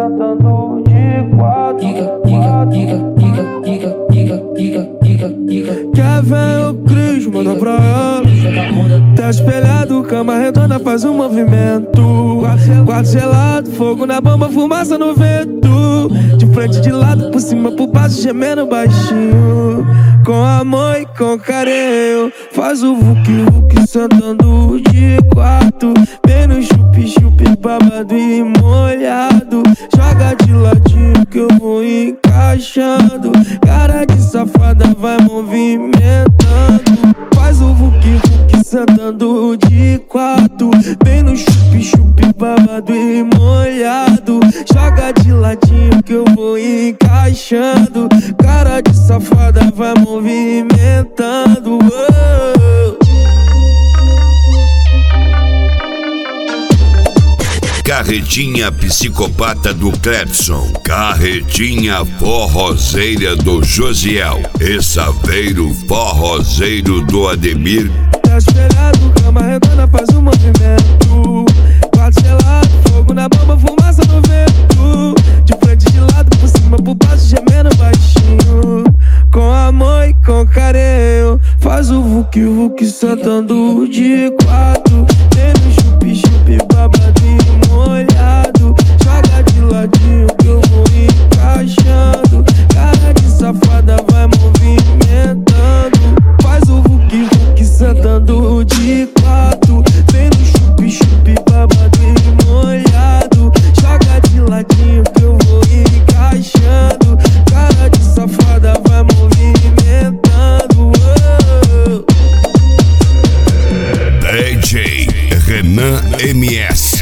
sentando de quatro. Quer ver o Cris, manda pra ela. Tá espelhado, cama redonda, faz um movimento. Quarto gelado, fogo na bomba, fumaça no vento. De frente, de lado, por cima, por baixo, gemendo baixinho. Com amor e com carinho, faz o vuki-vuki sentando de quatro. Bem no chupi-chupi, babado e molhado. Joga de ladinho que eu vou encaixando. Cara de safada vai movimentando. Faz o vuki-vuki sentando de quatro. Bem no chupi-chupi, babado e molhado. Joga de ladinho que eu vou encaixando. Cara de safada vai movimentando. Carretinha psicopata do Clepson, carretinha forrozeira do Josiel e saveiro forrozeiro do Ademir. Tá espelhado, cama redonda, faz um movimento. Quarto gelado, fogo na bomba, fumaça no vento. De frente, de lado, por cima, por baixo, gemendo baixinho. Com amor e com carinho, faz o vuki-vuki sentando de quatro. Tem no chupi-chupi, babado e molhado. Joga de ladinho que eu vou encaixando. Cara de safada vai movimentando. Faz o vuki-vuki sentando de quatro. Vem no chupi-chupi, babado e molhado. Joga de ladinho que eu vou encaixando. Cara de safada vai movimentando. DJ Renan MS.